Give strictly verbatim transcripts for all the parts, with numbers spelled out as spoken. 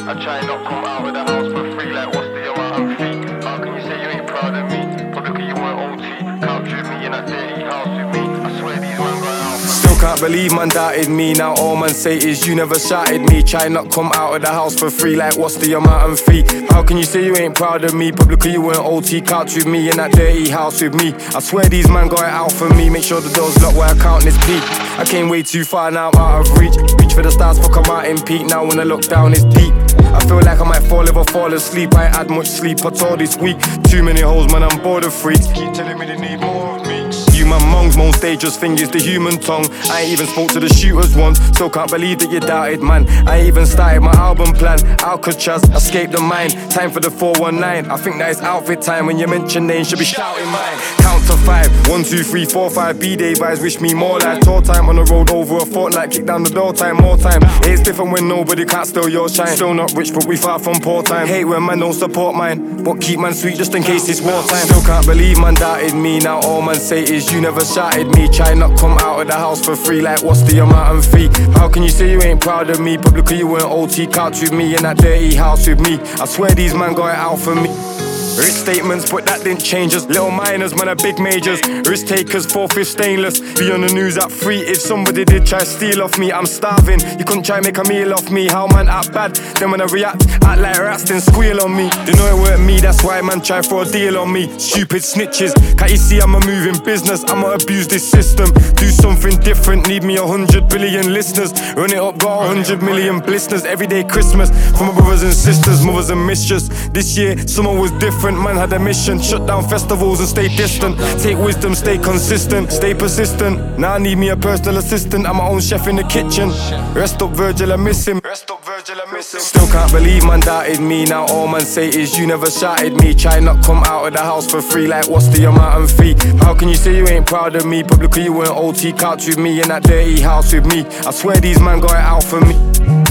I try not come out of the house for free, like what's the amount of fee? How can you say you ain't proud of me? Probably cause you weren't O T. Couch with me in that dirty house with me. I swear these man got out for me. Still can't believe man doubted me. Now all man say is you never shouted me. Try not come out of the house for free, like what's the amount of fee? How can you say you ain't proud of me? Probably cause you weren't O T. Couch with me in that dirty house with me. I swear these man got it out for me. Make sure the door's locked while I count this peak. I came way too far now, out of reach. Reach for the stars, fuck I'm out in peak. Now when I look down it's deep. I feel like I might fall if I fall asleep. I ain't had much sleep at all this week. Too many hoes, man, I'm bored of freaks. Keep telling me they need more of me. You man mongs, most dangerous thing is the human tongue. I ain't even spoke to the shooters once. Still can't believe that you doubted, man. I ain't even started my album plan. Alcatraz, escape the mind. Time for the four one nine. I think that it's outfit time. When you mention names, should be shouting mine. Count to five. One, two, three, four, five. B-day vibes, wish me more life. Tour time on the road over a fortnight. Kick down the door time, more time. It's different when nobody can't steal your shine. Still not rich, but we far from poor time. Hate when man don't support mine, but keep man sweet just in case it's wartime. Still can't believe man doubted me. Now all man say is you never shouted me. Try not come out of the house for free, like what's the amount of fee? How can you say you ain't proud of me? Probably cause you weren't O T. Couch with me in that dirty house with me. I swear these man got it out for me. Rich statements, but that didn't change us. Little minors, man, are big majors. Risk takers, four-fifth stainless. Be on the news at three. If somebody did try steal off me, I'm starving. You couldn't try make a meal off me. How man act bad? Then when I react, act like rats, then squeal on me. They know it weren't me, that's why man try for a deal on me. Stupid snitches. Can't you see I'm a moving business? I'ma abuse this system. Do something different. Need me a hundred billion listeners. Run it up, got a hundred million blisters. Everyday Christmas for my brothers and sisters, mothers and mistress. This year, summer was different. Man had a mission, shut down festivals and stay distant. Take wisdom, stay consistent, stay persistent. Now I need me a personal assistant. I'm my own chef in the kitchen. Rest up Virgil, I miss him. Rest up Virgil, I miss him. Still can't believe man doubted me. Now all man say is you never shouted me. Try not come out of the house for free, like what's the amount of fee? How can you say you ain't proud of me? Probably cause you weren't O T. Couch with me in that dirty house with me. I swear these man got it out for me.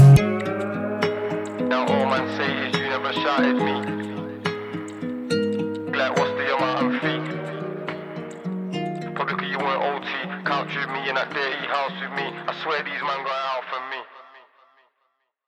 Now all man say is you never shouted me. Like what's the amount of fee? Probably cause you weren't O T. Couch with me in that dirty house with me. I swear these man got it out for me.